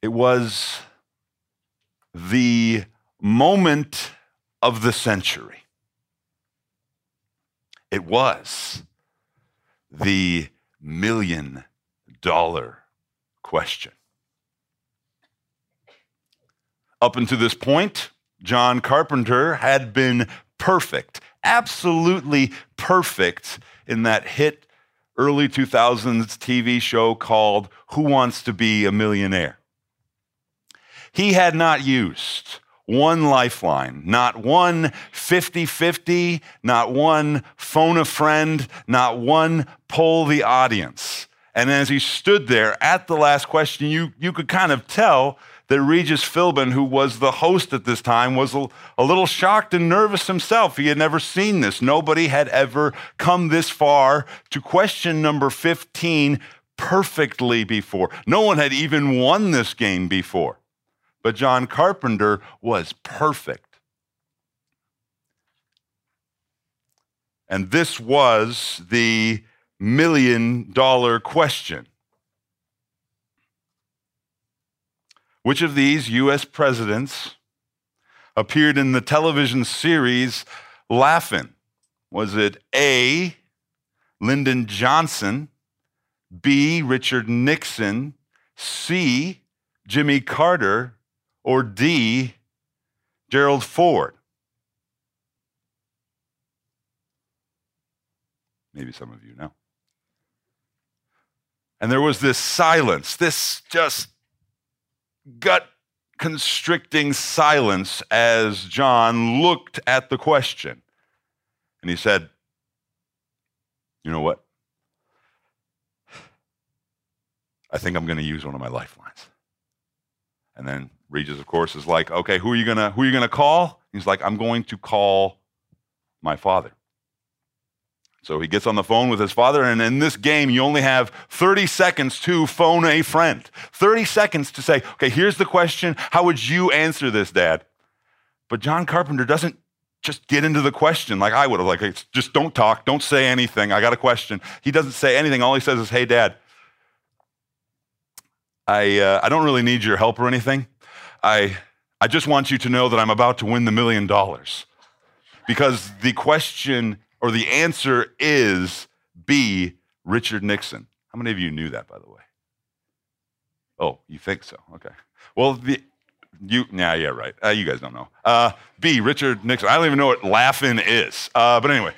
It was the moment of the century. It was the $1 million question. Up until this point, John Carpenter had been perfect, absolutely perfect in that hit early 2000s TV show called Who Wants to Be a Millionaire? He had not used one lifeline, not one 50-50, not one phone a friend, not one poll the audience. And as he stood there at the last question, you could kind of tell that Regis Philbin, who was the host at this time, was a little shocked and nervous himself. He had never seen this. Nobody had ever come this far to question number 15 perfectly before. No one had even won this game before. But John Carpenter was perfect. And this was the $1 million question. Which of these U.S. presidents appeared in the television series Laugh-In? Was it A, Lyndon Johnson, B, Richard Nixon, C, Jimmy Carter, or D, Gerald Ford? Maybe some of you know. And there was this silence, this just gut-constricting silence as John looked at the question. And he said, you know what? I think I'm going to use one of my lifelines. And then Regis, of course, is like, okay, who are you gonna call? He's like, I'm going to call my father. So he gets on the phone with his father, and in this game, you only have 30 seconds to phone a friend. 30 seconds to say, okay, here's the question. How would you answer this, Dad? But John Carpenter doesn't just get into the question like I would have. Like, just don't talk, don't say anything. I got a question. He doesn't say anything. All he says is, hey, Dad, I don't really need your help or anything. I just want you to know that I'm about to win the $1 million. Because the question or the answer is B, Richard Nixon. How many of you knew that, by the way? Oh, you think so? Okay. Well, yeah, right. You guys don't know. B, Richard Nixon. I don't even know what Laugh-In is. But anyway.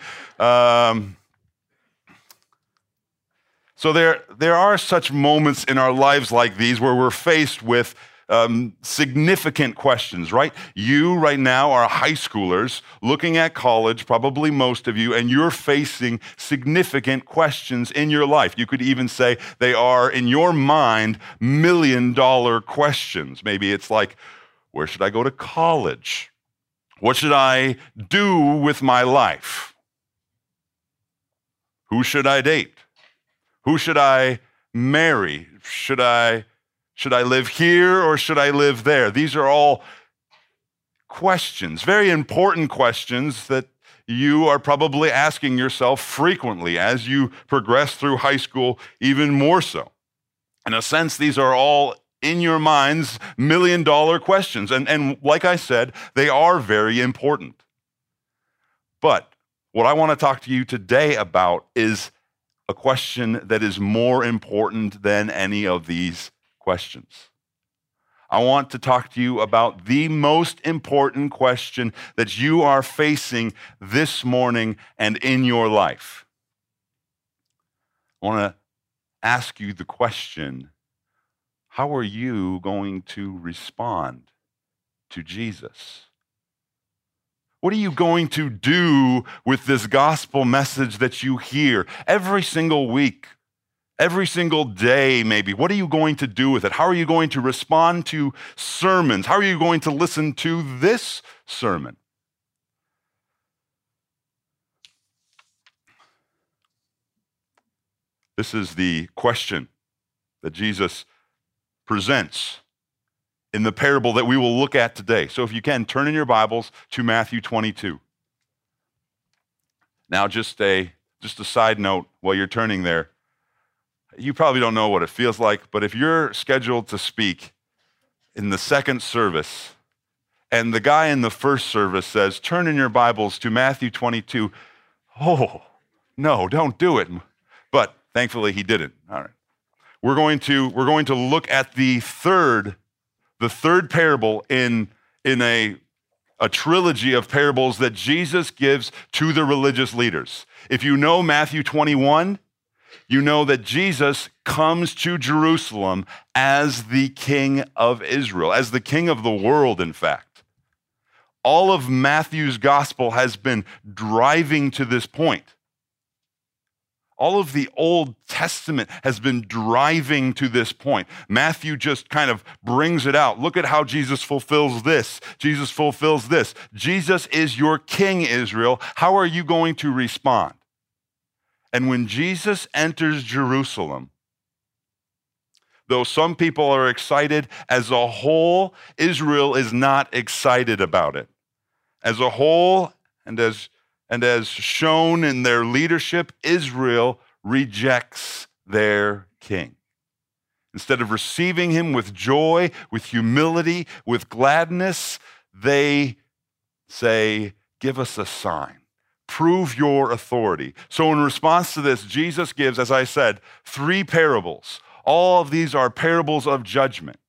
So there are such moments in our lives like these where we're faced with significant questions, right? You right now are high schoolers looking at college, probably most of you, and you're facing significant questions in your life. You could even say they are, in your mind, $1 million questions. Maybe it's like, where should I go to college? What should I do with my life? Who should I date? Who should I marry? Should I live here or should I live there? These are all questions, very important questions that you are probably asking yourself frequently as you progress through high school, even more so. In a sense, these are all in your minds $1 million questions. And like I said, they are very important. But what I want to talk to you today about is a question that is more important than any of these questions. I want to talk to you about the most important question that you are facing this morning and in your life. I want to ask you the question, how are you going to respond to Jesus? What are you going to do with this gospel message that you hear every single week, every single day maybe? What are you going to do with it? How are you going to respond to sermons? How are you going to listen to this sermon? This is the question that Jesus presents in the parable that we will look at today. So if you can, turn in your Bibles to Matthew 22. Now, just a side note while you're turning there. You probably don't know what it feels like, but if you're scheduled to speak in the second service, and the guy in the first service says, turn in your Bibles to Matthew 22. Oh, no, don't do it. But thankfully he didn't. All right. We're going to look at the third parable in a trilogy of parables that Jesus gives to the religious leaders. If you know Matthew 21, you know that Jesus comes to Jerusalem as the King of Israel, as the King of the world, in fact. All of Matthew's gospel has been driving to this point. All of the Old Testament has been driving to this point. Matthew just kind of brings it out. Look at how Jesus fulfills this. Jesus fulfills this. Jesus is your King, Israel. How are you going to respond? And when Jesus enters Jerusalem, though some people are excited, as a whole, Israel is not excited about it. As a whole, and as shown in their leadership, Israel rejects their king. Instead of receiving him with joy, with humility, with gladness, they say, give us a sign. Prove your authority. So in response to this, Jesus gives, as I said, 3 parables. All of these are parables of judgment.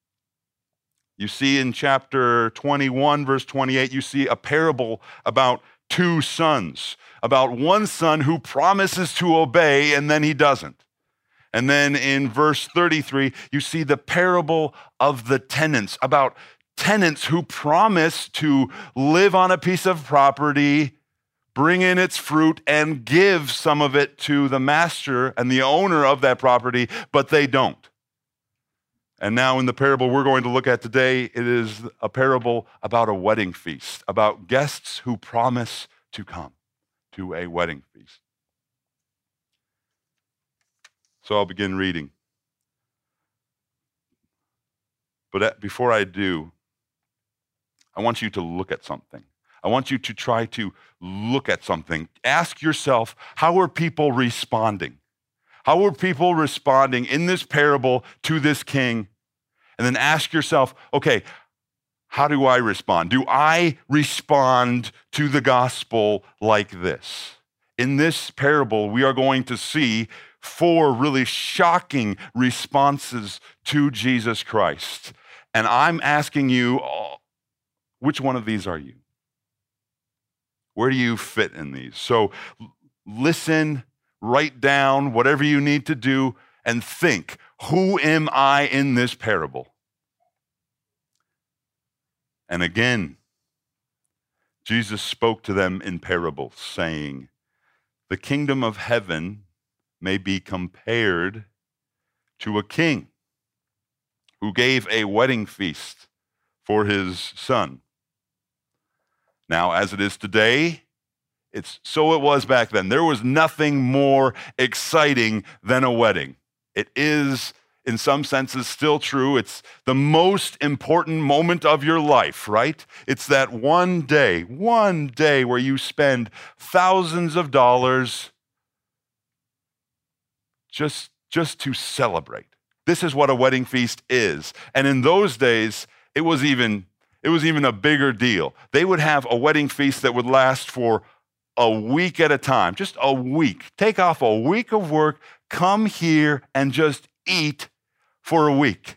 You see in chapter 21, verse 28, you see a parable about 2 sons, about one son who promises to obey and then he doesn't. And then in verse 33, you see the parable of the tenants, about tenants who promise to live on a piece of property, bring in its fruit, and give some of it to the master and the owner of that property, but they don't. And now in the parable we're going to look at today, it is a parable about a wedding feast, about guests who promise to come to a wedding feast. So I'll begin reading. But before I do, I want you to look at something. I want you to try to look at something. Ask yourself, how are people responding? How are people responding in this parable to this king? And then ask yourself, okay, how do I respond? Do I respond to the gospel like this? In this parable, we are going to see 4 really shocking responses to Jesus Christ. And I'm asking you, which one of these are you? Where do you fit in these? So listen, write down whatever you need to do, and think, who am I in this parable? And again, Jesus spoke to them in parables, saying, the kingdom of heaven may be compared to a king who gave a wedding feast for his son. Now, as it is today, so it was back then. There was nothing more exciting than a wedding. It is, in some senses, still true. It's the most important moment of your life, right? It's that one day where you spend thousands of dollars just to celebrate. This is what a wedding feast is. And in those days, it was even a bigger deal. They would have a wedding feast that would last for a week at a time, just a week. Take off a week of work, come here and just eat for a week.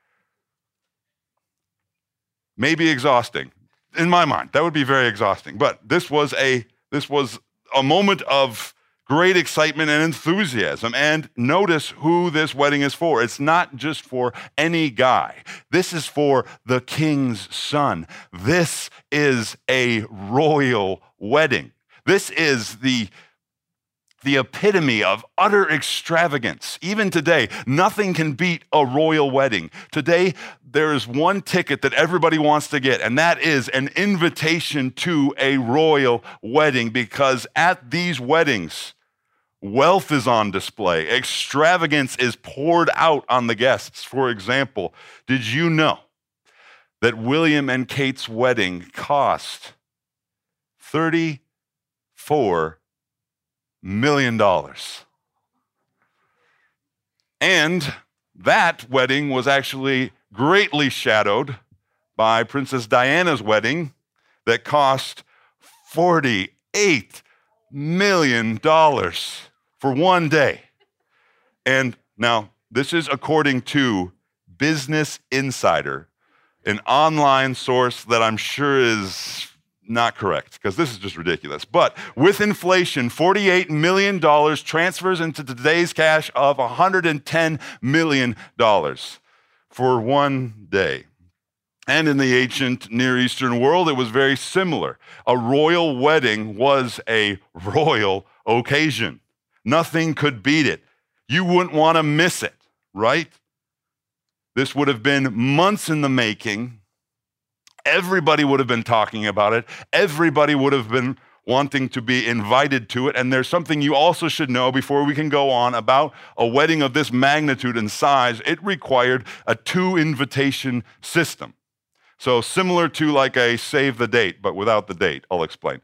Maybe exhausting. In my mind, that would be very exhausting. But this was a moment of great excitement and enthusiasm. And notice who this wedding is for. It's not just for any guy. This is for the king's son. This is a royal wedding. This is the epitome of utter extravagance. Even today, nothing can beat a royal wedding. Today, there is one ticket that everybody wants to get, and that is an invitation to a royal wedding, because at these weddings, wealth is on display. Extravagance is poured out on the guests. For example, did you know that William and Kate's wedding cost $34 million? And that wedding was actually greatly shadowed by Princess Diana's wedding that cost $48 million for one day. And now, this is according to Business Insider, an online source that I'm sure is not correct, because this is just ridiculous. But with inflation, $48 million transfers into today's cash of $110 million for one day. And in the ancient Near Eastern world, it was very similar. A royal wedding was a royal occasion. Nothing could beat it. You wouldn't want to miss it, right? This would have been months in the making. Everybody would have been talking about it. Everybody would have been wanting to be invited to it. And there's something you also should know before we can go on about a wedding of this magnitude and size. It required a 2-invitation system. So similar to like a save the date, but without the date. I'll explain.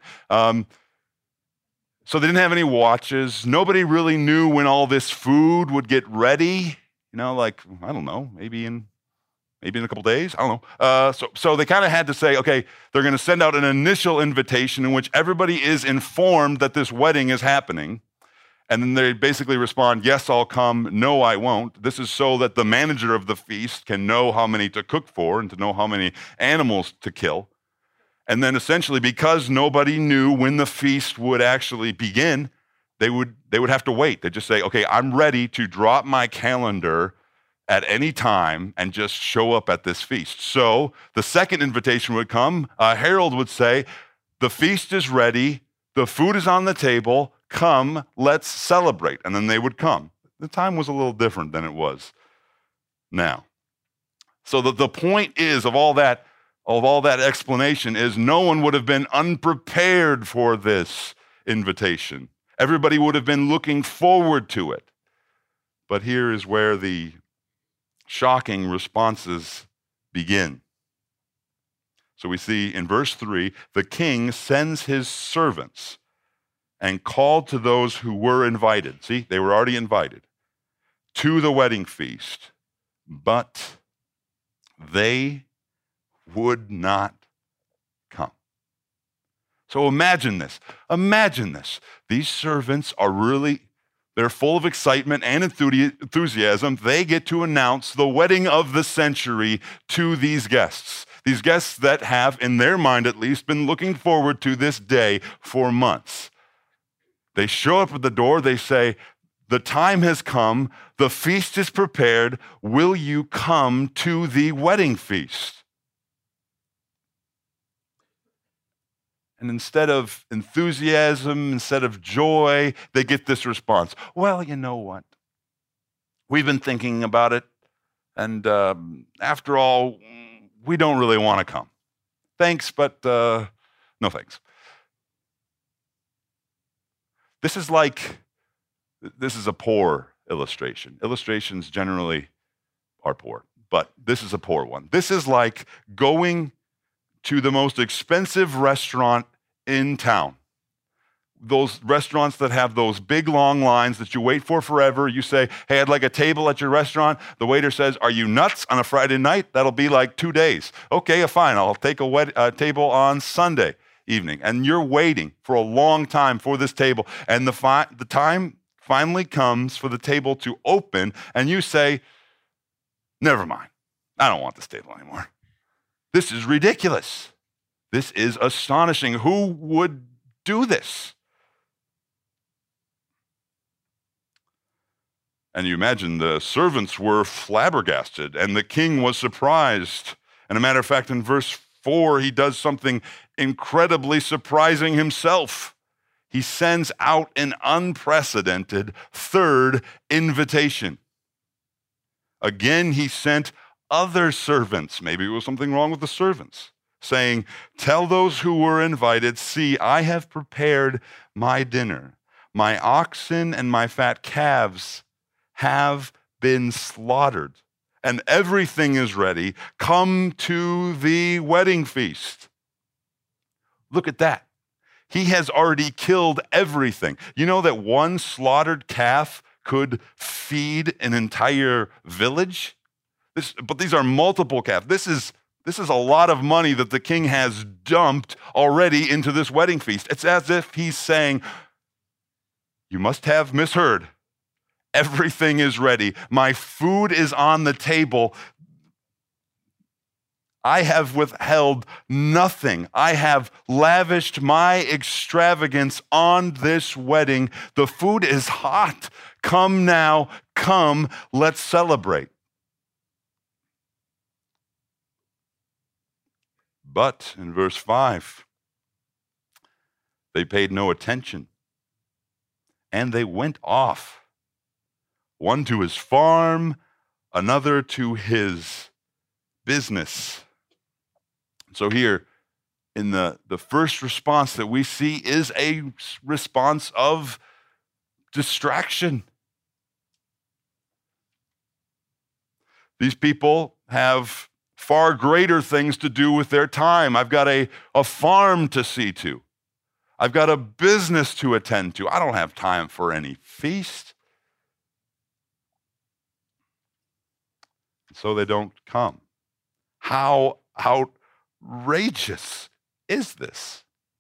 So they didn't have any watches. Nobody really knew when all this food would get ready. You know, like, I don't know, maybe in a couple days. I don't know. So they kind of had to say, okay, they're going to send out an initial invitation in which everybody is informed that this wedding is happening. And then they basically respond, yes, I'll come. No, I won't. This is so that the manager of the feast can know how many to cook for and to know how many animals to kill. And then essentially, because nobody knew when the feast would actually begin, they would have to wait. They'd just say, okay, I'm ready to drop my calendar at any time and just show up at this feast. So the second invitation would come. A herald would say, the feast is ready. The food is on the table. Come, let's celebrate. And then they would come. The time was a little different than it was now. So the point is of all that explanation is no one would have been unprepared for this invitation. Everybody would have been looking forward to it. But here is where the shocking responses begin. So we see in verse 3, the king sends his servants and called to those who were invited. See, they were already invited to the wedding feast, but they would not come. So imagine this. Imagine this. These servants they're full of excitement and enthusiasm. They get to announce the wedding of the century to these guests that have, in their mind at least, been looking forward to this day for months. They show up at the door. They say, the time has come. The feast is prepared. Will you come to the wedding feast? And instead of enthusiasm, instead of joy, they get this response. Well, you know what? We've been thinking about it. And after all, we don't really want to come. Thanks, but no thanks. This is a poor illustration. Illustrations generally are poor, but this is a poor one. This is like going to the most expensive restaurant in town. Those restaurants that have those big long lines that you wait for forever. You say, hey, I'd like a table at your restaurant. The waiter says, are you nuts on a Friday night? That'll be like 2 days. Okay, fine, I'll take a table on Sunday evening. And you're waiting for a long time for this table. And the time finally comes for the table to open, and you say, never mind. I don't want this table anymore. This is ridiculous. This is astonishing. Who would do this? And you imagine the servants were flabbergasted, and the king was surprised. And a matter of fact, in verse 4, he does something incredibly surprising himself. He sends out an unprecedented third invitation. Again, he sent other servants. Maybe it was something wrong with the servants, saying, tell those who were invited, see, I have prepared my dinner. My oxen and my fat calves have been slaughtered, and everything is ready. Come to the wedding feast. Look at that. He has already killed everything. You know that one slaughtered calf could feed an entire village? But these are multiple calves. This is a lot of money that the king has dumped already into this wedding feast. It's as if he's saying, you must have misheard. Everything is ready. My food is on the table. I have withheld nothing. I have lavished my extravagance on this wedding. The food is hot. Come now, come, let's celebrate. But in verse 5, they paid no attention, and they went off, one to his farm, another to his business. So here, in the first response that we see is a response of distraction. These people have far greater things to do with their time. I've got a farm to see to. I've got a business to attend to. I don't have time for any feast. So they don't come. How outrageous is this?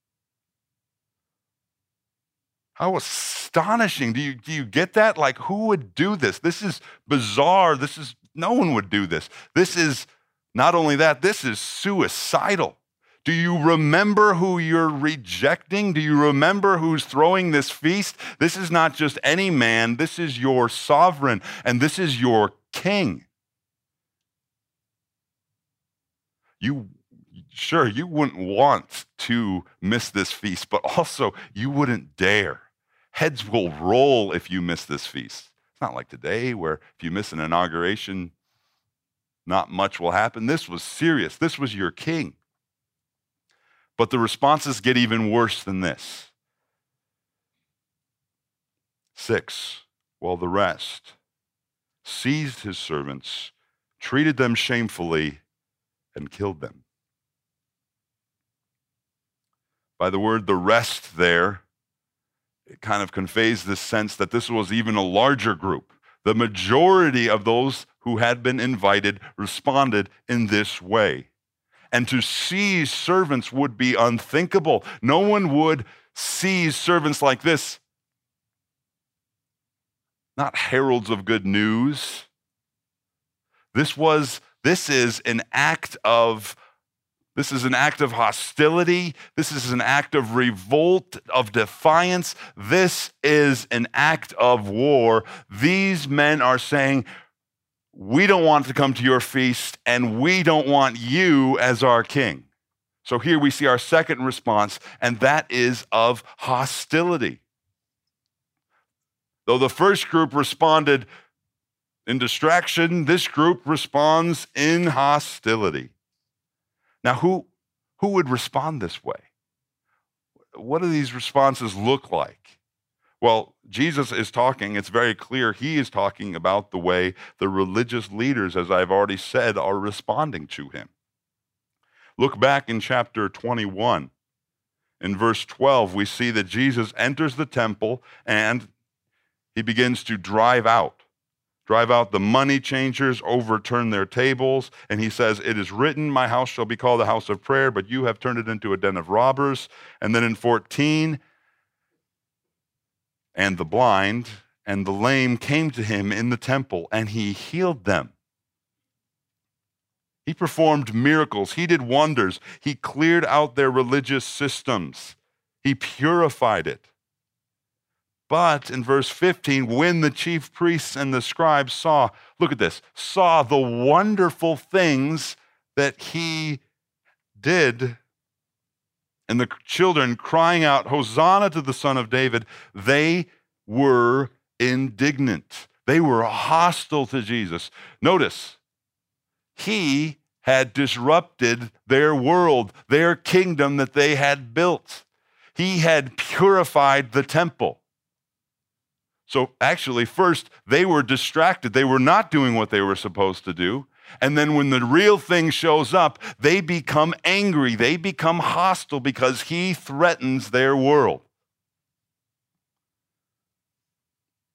How astonishing. Do you get that? Like, who would do this? This is bizarre. No one would do this. This is not only that, this is suicidal. Do you remember who you're rejecting? Do you remember who's throwing this feast? This is not just any man. This is your sovereign, and this is your king. You wouldn't want to miss this feast, but also you wouldn't dare. Heads will roll if you miss this feast. It's not like today where if you miss an inauguration, not much will happen. This was serious. This was your king. But the responses get even worse than this. 6, while the rest seized his servants, treated them shamefully, and killed them. By the word the rest there, it kind of conveys this sense that this was even a larger group. The majority of those who had been invited responded in this way. And to seize servants would be unthinkable. No one would seize servants like this. Not heralds of good news. This is an act of hostility. This is an act of revolt, of defiance. This is an act of war. These men are saying, we don't want to come to your feast, and we don't want you as our king. So here we see our second response, and that is of hostility. Though the first group responded in distraction, this group responds in hostility. Now, who would respond this way? What do these responses look like? Well, Jesus is talking, it's very clear, he is talking about the way the religious leaders, as I've already said, are responding to him. Look back in chapter 21. In verse 12, we see that Jesus enters the temple and he begins to drive out the money changers, overturn their tables, and he says, it is written, my house shall be called a house of prayer, but you have turned it into a den of robbers. And then in 14, and the blind and the lame came to him in the temple, and he healed them. He performed miracles. He did wonders. He cleared out their religious systems. He purified it. But in verse 15, when the chief priests and the scribes saw the wonderful things that he did, and the children crying out, Hosanna to the Son of David, they were indignant. They were hostile to Jesus. Notice, he had disrupted their world, their kingdom that they had built. He had purified the temple. So actually, first, they were distracted. They were not doing what they were supposed to do. And then when the real thing shows up, they become angry. They become hostile because he threatens their world.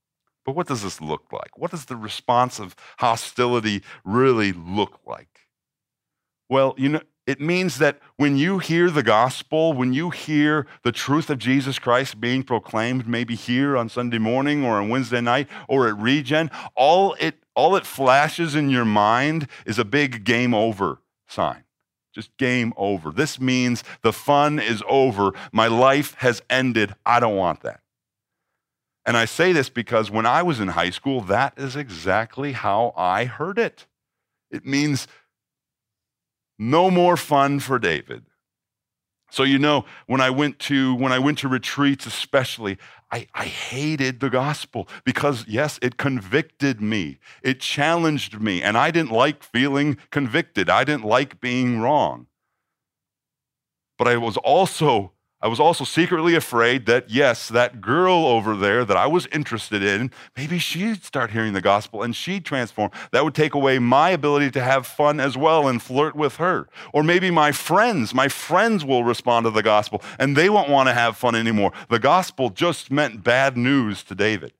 But what does this look like? What does the response of hostility really look like? Well, it means that when you hear the gospel, when you hear the truth of Jesus Christ being proclaimed, maybe here on Sunday morning or on Wednesday night or at Regen, all it flashes in your mind is a big game over sign. Just game over. This means the fun is over. My life has ended. I don't want that. And I say this because when I was in high school, that is exactly how I heard it. It means no more fun for David. So when I went to retreats especially, I hated the gospel because yes, it convicted me. It challenged me, and I didn't like feeling convicted. I didn't like being wrong. But I was also secretly afraid that, yes, that girl over there that I was interested in, maybe she'd start hearing the gospel and she'd transform. That would take away my ability to have fun as well and flirt with her. Or maybe my friends will respond to the gospel and they won't want to have fun anymore. The gospel just meant bad news to David.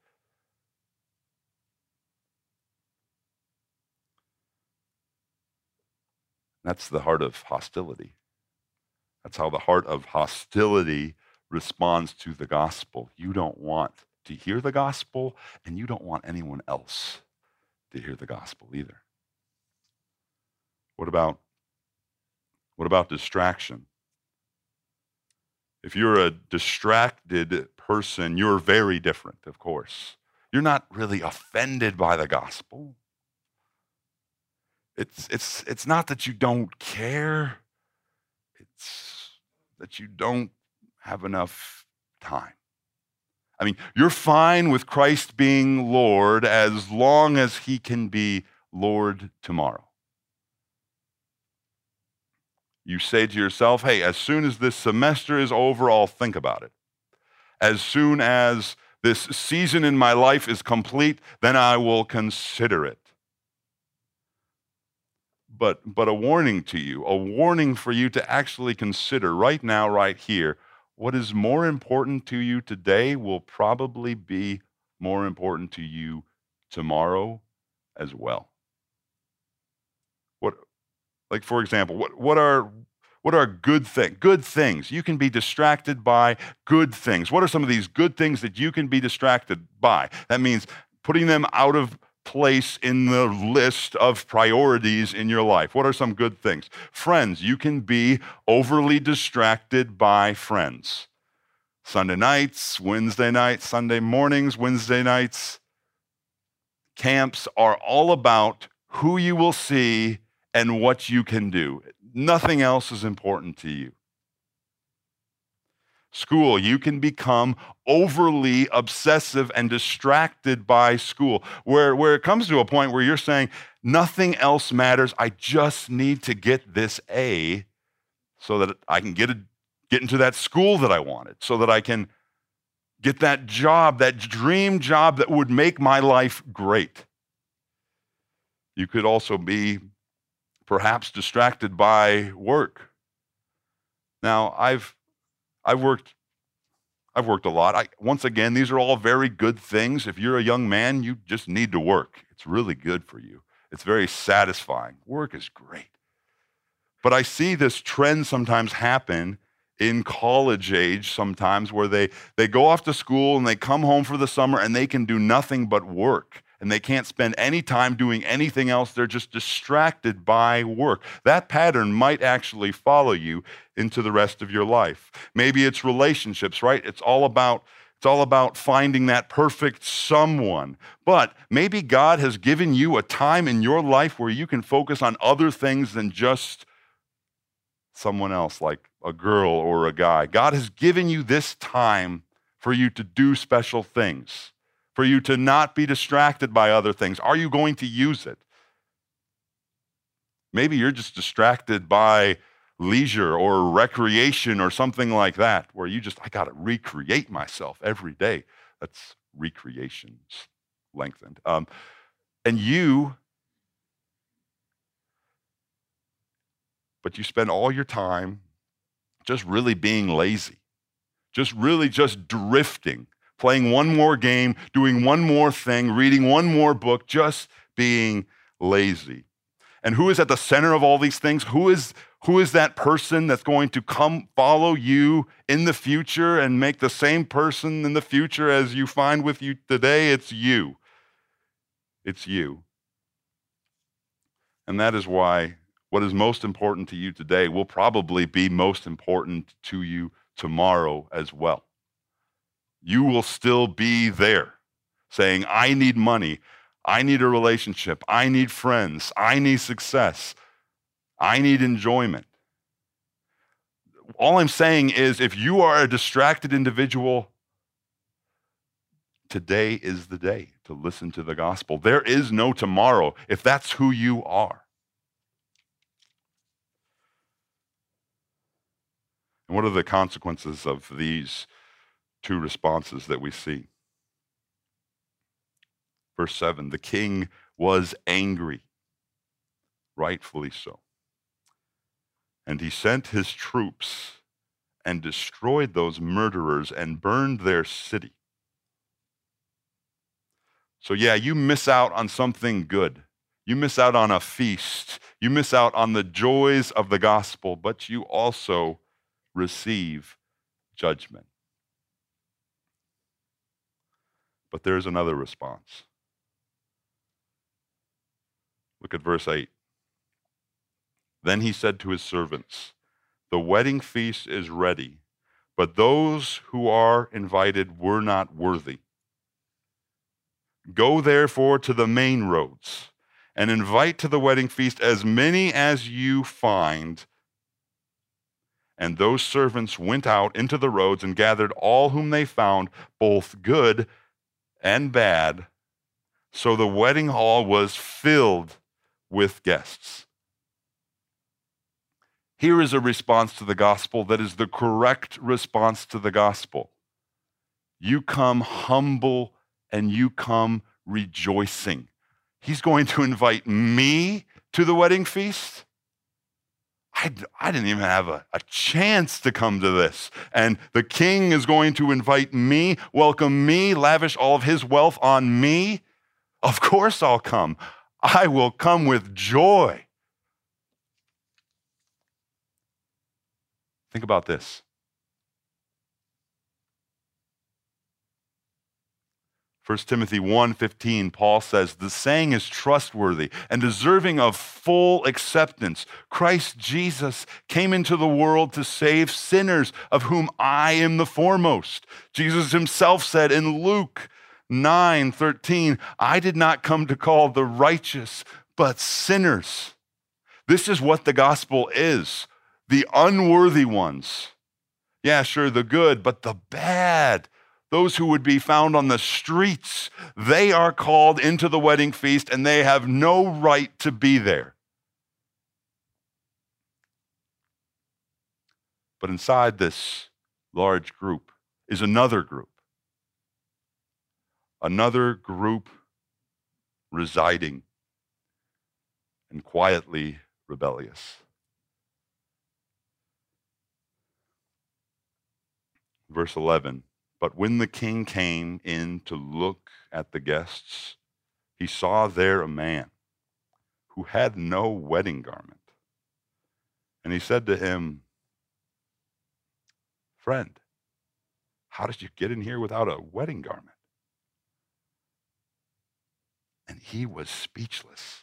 That's the heart of hostility. That's how the heart of hostility responds to the gospel. You don't want to hear the gospel, and you don't want anyone else to hear the gospel either. What about distraction? If you're a distracted person, you're very different, of course. You're not really offended by the gospel. It's not that you don't care. It's that you don't have enough time. I mean, you're fine with Christ being Lord as long as he can be Lord tomorrow. You say to yourself, hey, as soon as this semester is over, I'll think about it. As soon as this season in my life is complete, then I will consider it. But a warning to you, a warning for you to actually consider right now, right here, what is more important to you today will probably be more important to you tomorrow as well. Like for example, what are good things? Good things. You can be distracted by good things. What are some of these good things that you can be distracted by? That means putting them out of place in the list of priorities in your life. What are some good things? Friends, you can be overly distracted by friends. Sunday nights, Wednesday nights, Sunday mornings, Wednesday nights. Camps are all about who you will see and what you can do. Nothing else is important to you. School, you can become overly obsessive and distracted by school, where it comes to a point where you're saying, nothing else matters. I just need to get this A so that I can get into that school that I wanted, so that I can get that job, that dream job that would make my life great. You could also be perhaps distracted by work. Now, I've worked a lot. Once again, these are all very good things. If you're a young man, you just need to work. It's really good for you. It's very satisfying. Work is great. But I see this trend sometimes happen in college age sometimes where they go off to school and they come home for the summer and they can do nothing but work. And they can't spend any time doing anything else. They're just distracted by work. That pattern might actually follow you into the rest of your life. Maybe it's relationships, right? It's all about finding that perfect someone. But maybe God has given you a time in your life where you can focus on other things than just someone else, like a girl or a guy. God has given you this time for you to do special things, for you to not be distracted by other things. Are you going to use it? Maybe you're just distracted by leisure or recreation or something like that, where I got to recreate myself every day. That's recreations lengthened. But you spend all your time just really being lazy, just drifting, playing one more game, doing one more thing, reading one more book, just being lazy. And who is at the center of all these things? Who is that person that's going to come follow you in the future and make the same person in the future as you find with you today? It's you. It's you. And that is why what is most important to you today will probably be most important to you tomorrow as well. You will still be there saying, I need money, I need a relationship, I need friends, I need success, I need enjoyment. All I'm saying is if you are a distracted individual, today is the day to listen to the gospel. There is no tomorrow if that's who you are. And what are the consequences of these two responses that we see? Verse 7, the king was angry, rightfully so. And he sent his troops and destroyed those murderers and burned their city. So yeah, you miss out on something good. You miss out on a feast. You miss out on the joys of the gospel, but you also receive judgment. But there's another response. Look at verse 8. Then he said to his servants, the wedding feast is ready, but those who are invited were not worthy. Go therefore to the main roads and invite to the wedding feast as many as you find. And those servants went out into the roads and gathered all whom they found, both good and bad. So the wedding hall was filled with guests. Here is a response to the gospel that is the correct response to the gospel. You come humble and you come rejoicing. He's going to invite me to the wedding feast. I didn't even have a chance to come to this. And the king is going to invite me, welcome me, lavish all of his wealth on me. Of course I'll come. I will come with joy. Think about this. 1 Timothy 1:15, Paul says, the saying is trustworthy and deserving of full acceptance. Christ Jesus came into the world to save sinners, of whom I am the foremost. Jesus himself said in Luke 9:13, I did not come to call the righteous, but sinners. This is what the gospel is. The unworthy ones. Yeah, sure, the good, but the bad. Those who would be found on the streets, they are called into the wedding feast and they have no right to be there. But inside this large group is another group. Another group residing and quietly rebellious. Verse 11. But when the king came in to look at the guests, he saw there a man who had no wedding garment. And he said to him, friend, how did you get in here without a wedding garment? And he was speechless.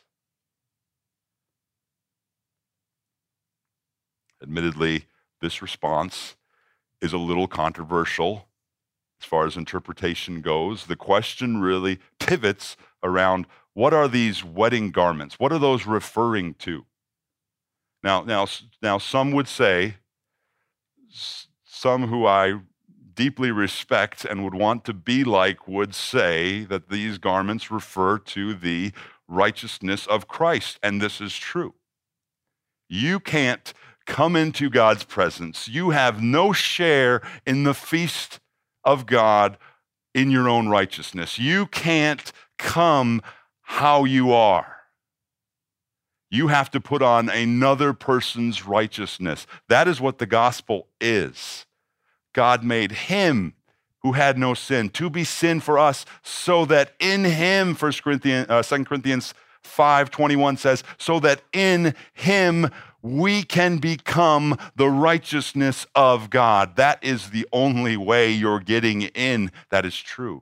Admittedly, this response is a little controversial. As far as interpretation goes, the question really pivots around what are these wedding garments? What are those referring to? Now, some would say, some who I deeply respect and would want to be like would say that these garments refer to the righteousness of Christ, and this is true. You can't come into God's presence. You have no share in the feast of God in your own righteousness. You can't come how you are. You have to put on another person's righteousness. That is what the gospel is. God made him who had no sin, to be sin for us, so that in him, 2 Corinthians 5:21 says, so that in him we can become the righteousness of God. That is the only way you're getting in. That is true.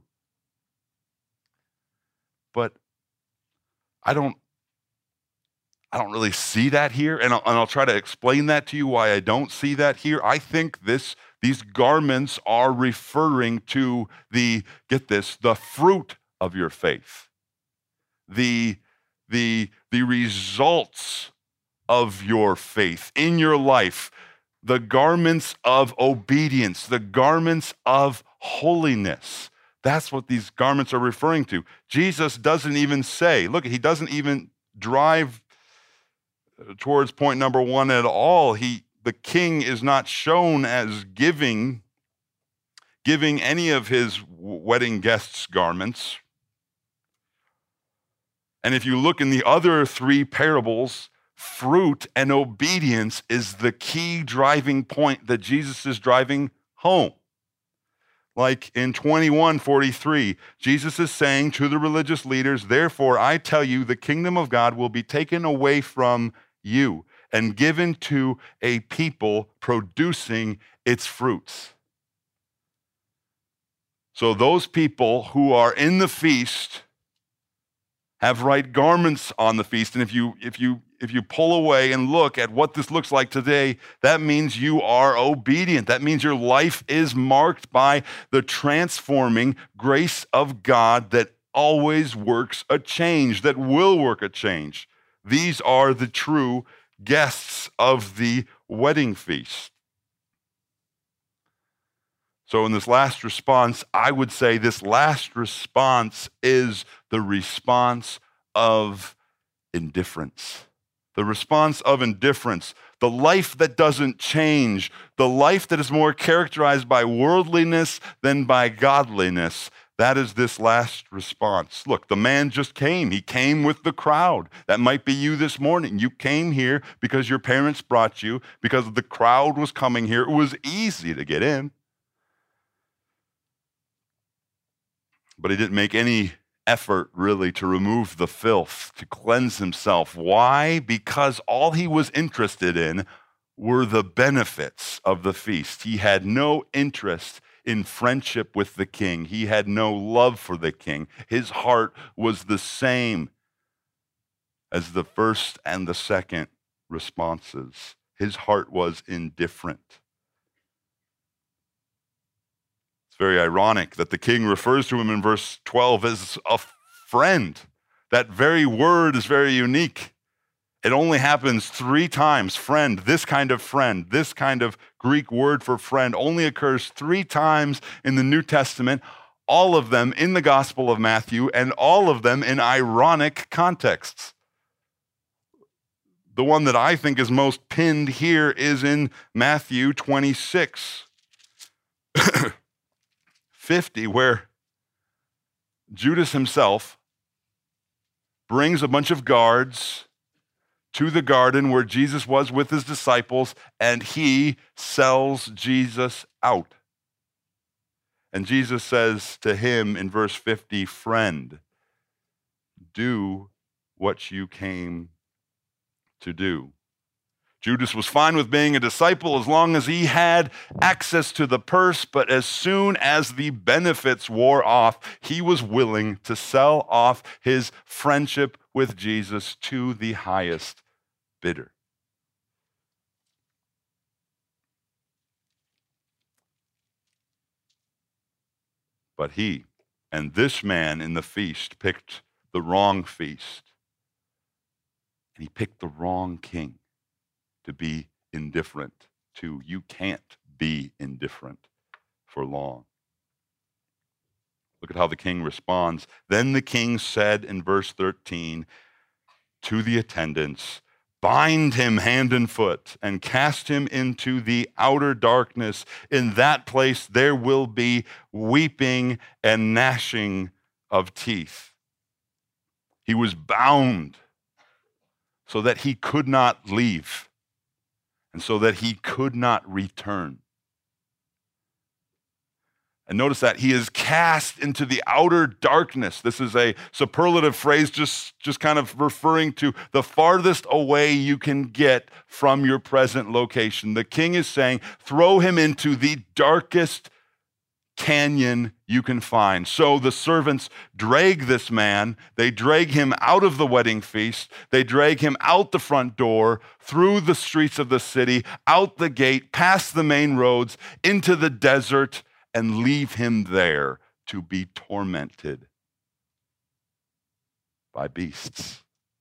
But I don't really see that here, and I'll try to explain that to you why I don't see that here. I think these garments are referring to the fruit of your faith, the results of your faith in your life, the garments of obedience, the garments of holiness. That's what these garments are referring to. Jesus doesn't even say, look, he doesn't even drive towards point number one at all. The king is not shown as giving any of his wedding guests garments. And if you look in the other three parables, fruit and obedience is the key driving point that Jesus is driving home. Like in 21:43, Jesus is saying to the religious leaders, therefore I tell you, the kingdom of God will be taken away from you and given to a people producing its fruits. So those people who are in the feast have right garments on the feast. And if you pull away and look at what this looks like today, that means you are obedient. That means your life is marked by the transforming grace of God that always works a change, that will work a change. These are the true guests of the wedding feast. So in this last response, I would say this last response is the response of indifference. The response of indifference, the life that doesn't change, the life that is more characterized by worldliness than by godliness. That is this last response. Look, the man just came. He came with the crowd. That might be you this morning. You came here because your parents brought you, because the crowd was coming here. It was easy to get in. But he didn't make any effort really to remove the filth, to cleanse himself. Why? Because all he was interested in were the benefits of the feast. He had no interest in friendship with the king. He had no love for the king. His heart was the same as the first and the second responses. His heart was indifferent. It's very ironic that the king refers to him in verse 12 as a friend. That very word is very unique. It only happens 3 times. Friend, this kind of Greek word for friend only occurs 3 times in the New Testament, all of them in the Gospel of Matthew, and all of them in ironic contexts. The one that I think is most pinned here is in Matthew 26. 50, where Judas himself brings a bunch of guards to the garden where Jesus was with his disciples, and he sells Jesus out. And Jesus says to him in verse 50, friend, do what you came to do. Judas was fine with being a disciple as long as he had access to the purse, but as soon as the benefits wore off, he was willing to sell off his friendship with Jesus to the highest bidder. But he and this man in the feast picked the wrong feast, and he picked the wrong king to be indifferent to. You can't be indifferent for long. Look at how the king responds. Then the king said in verse 13 to the attendants, bind him hand and foot and cast him into the outer darkness. In that place there will be weeping and gnashing of teeth. He was bound so that he could not leave, and so that he could not return. And notice that he is cast into the outer darkness. This is a superlative phrase, just kind of referring to the farthest away you can get from your present location. The king is saying, throw him into the darkest canyon you can find. So the servants drag this man. They drag him out of the wedding feast. They drag him out the front door, through the streets of the city, out the gate, past the main roads, into the desert, and leave him there to be tormented by beasts.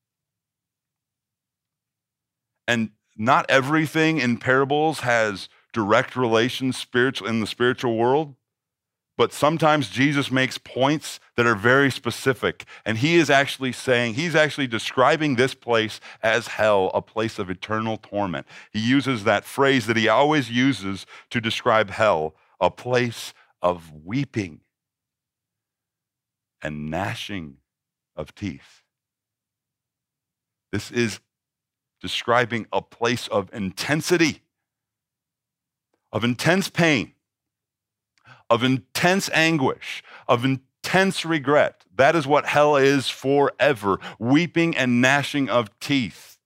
And not everything in parables has direct relations in the spiritual world, but sometimes Jesus makes points that are very specific. And he's actually describing this place as hell, a place of eternal torment. He uses that phrase that he always uses to describe hell, a place of weeping and gnashing of teeth. This is describing a place of intensity, of intense pain, of intense anguish, of intense regret. That is what hell is forever, weeping and gnashing of teeth.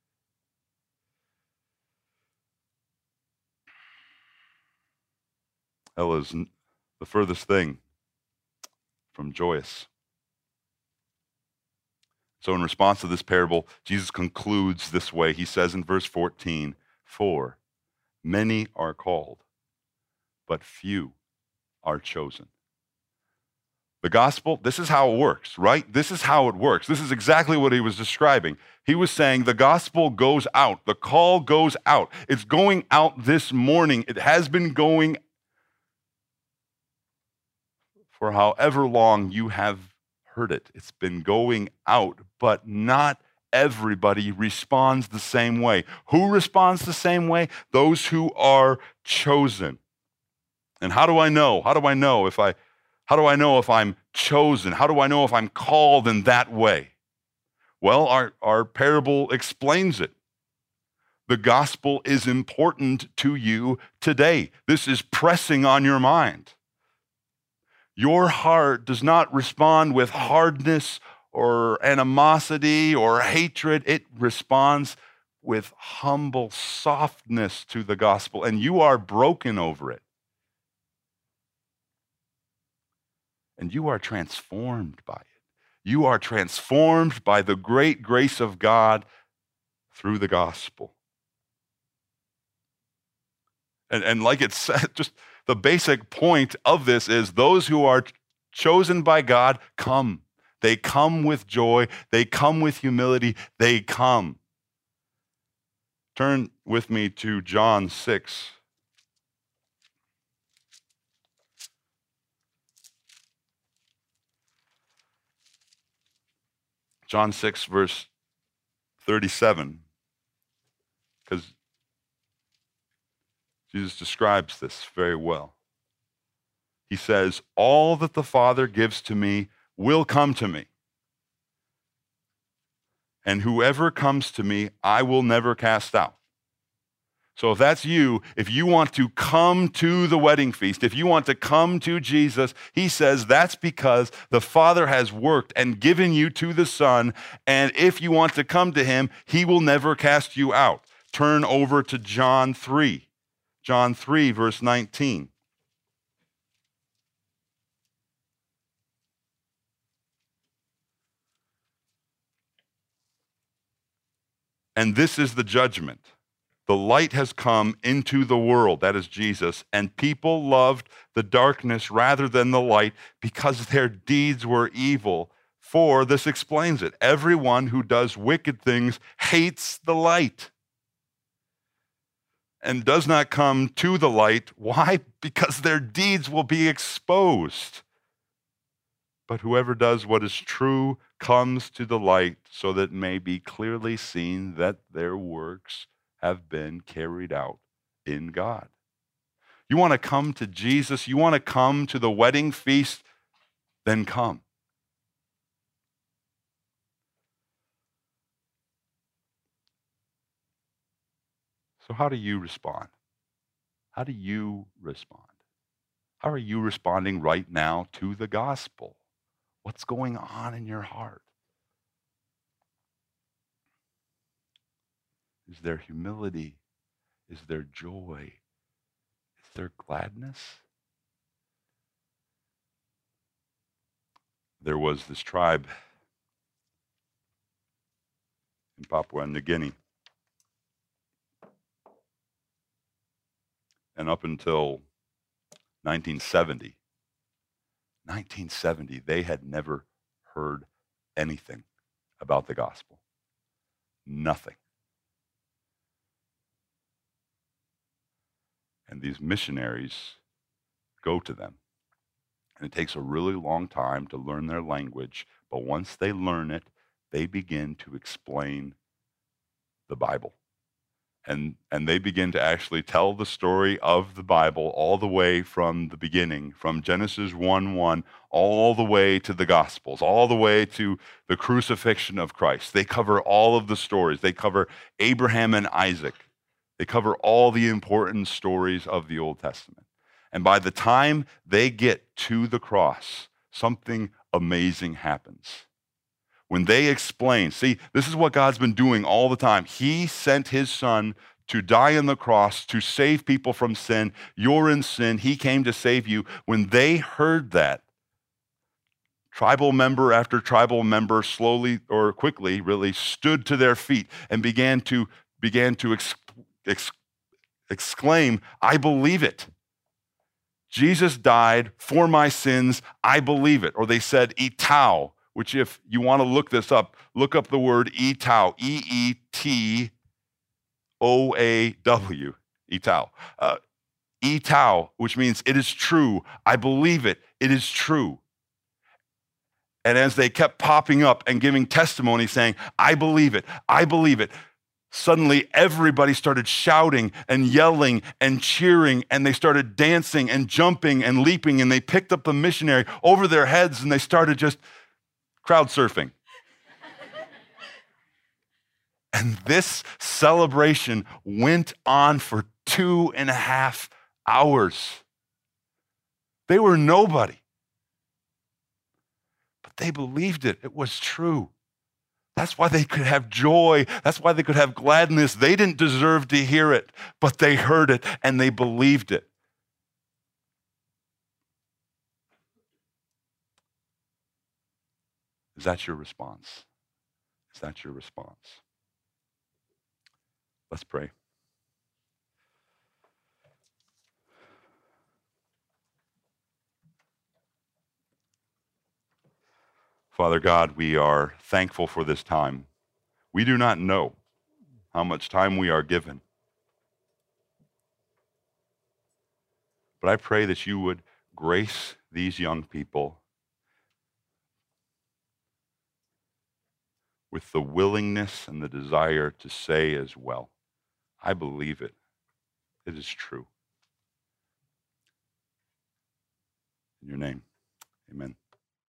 Hell is the furthest thing from joyous. So in response to this parable, Jesus concludes this way. He says in verse 14, "For many are called, but few are chosen." The gospel, this is how it works, right? This is how it works. This is exactly what he was describing. He was saying the gospel goes out. The call goes out. It's going out this morning. It has been going for however long you have heard it. It's been going out, but not everybody responds the same way. Who responds the same way? Those who are chosen. And how do I know? How do I know if I'm chosen? How do I know if I'm called in that way? Well, our parable explains it. The gospel is important to you today. This is pressing on your mind. Your heart does not respond with hardness or animosity or hatred. It responds with humble softness to the gospel, and you are broken over it. And you are transformed by it. You are transformed by the great grace of God through the gospel. And like it said, just the basic point of this is those who are chosen by God come. They come with joy. They come with humility. They come. Turn with me to John 6. John 6, verse 37, because Jesus describes this very well. He says, "All that the Father gives to me will come to me. And whoever comes to me, I will never cast out." So if that's you, if you want to come to the wedding feast, if you want to come to Jesus, he says that's because the Father has worked and given you to the Son. And if you want to come to him, he will never cast you out. Turn over to John 3. John 3, verse 19. "And this is the judgment. The light has come into the world," that is Jesus, "and people loved the darkness rather than the light because their deeds were evil." For, this explains it, everyone who does wicked things hates the light and does not come to the light. Why? Because their deeds will be exposed. But whoever does what is true comes to the light so that it may be clearly seen that their works have been carried out in God. You want to come to Jesus? You want to come to the wedding feast? Then come. So how do you respond? How do you respond? How are you responding right now to the gospel? What's going on in your heart? Is there humility? Is there joy? Is there gladness? There was this tribe in Papua New Guinea. And up until 1970, they had never heard anything about the gospel. Nothing. And these missionaries go to them. And it takes a really long time to learn their language, but once they learn it, they begin to explain the Bible. And they begin to actually tell the story of the Bible all the way from the beginning, from Genesis 1:1, all the way to the Gospels, all the way to the crucifixion of Christ. They cover all of the stories. They cover Abraham and Isaac. They cover all the important stories of the Old Testament. And by the time they get to the cross, something amazing happens. When they explain, see, this is what God's been doing all the time. He sent his son to die on the cross to save people from sin. You're in sin. He came to save you. When they heard that, tribal member after tribal member slowly or quickly really stood to their feet and began to exclaim, I believe it. Jesus died for my sins. I believe it. Or they said, Etau, which if you want to look this up, look up the word Etau, E-E-T-O-A-W, Etau. Etau, which means it is true. I believe it. It is true. And as they kept popping up and giving testimony saying, I believe it, I believe it, suddenly everybody started shouting and yelling and cheering, and they started dancing and jumping and leaping, and they picked up the missionary over their heads and they started just crowd surfing. And this celebration went on for 2.5 hours. They were nobody, but they believed it. It was true. That's why they could have joy. That's why they could have gladness. They didn't deserve to hear it, but they heard it and they believed it. Is that your response? Is that your response? Let's pray. Father God, we are thankful for this time. We do not know how much time we are given. But I pray that you would grace these young people with the willingness and the desire to say as well, I believe it. It is true. In your name, amen.